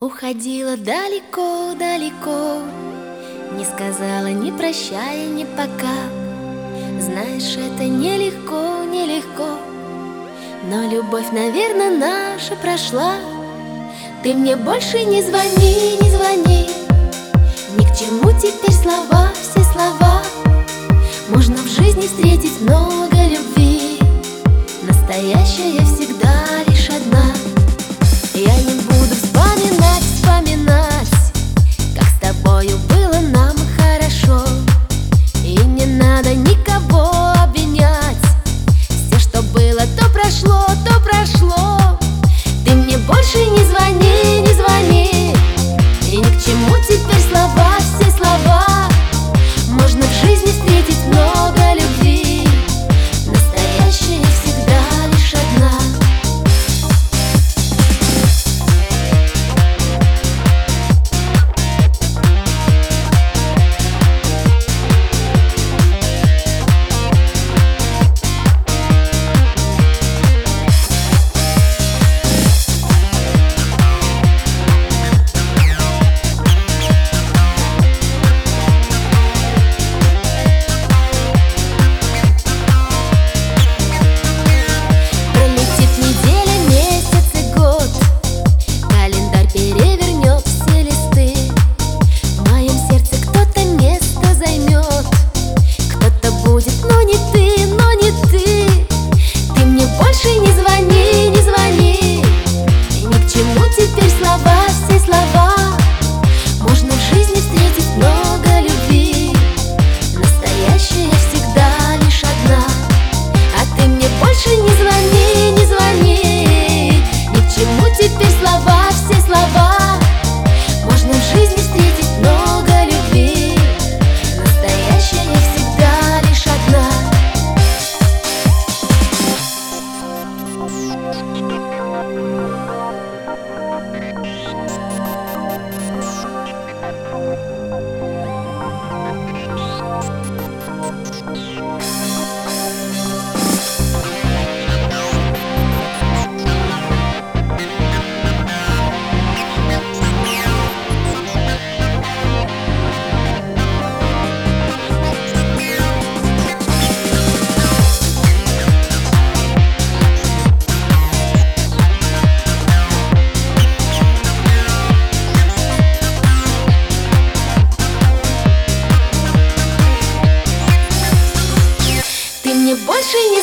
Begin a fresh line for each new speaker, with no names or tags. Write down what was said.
Уходила далеко-далеко, не сказала ни прощай, ни пока. Знаешь, это нелегко, нелегко, но любовь, наверное, наша прошла. Ты мне больше не звони, не звони. Ни к чему теперь слова, все слова. Можно в жизни встретить много любви, настоящая всегда лишь одна. Я не буду вспоминать, вспоминать, как с тобою было нам хорошо. И не надо никого обвинять. Все, что было, то прошло, то прошло. Ты мне больше не звони, не звони. И ни к чему теперь слова, все слова. Можно в жизни встретить много любви, настоящая всегда лишь одна. Больше не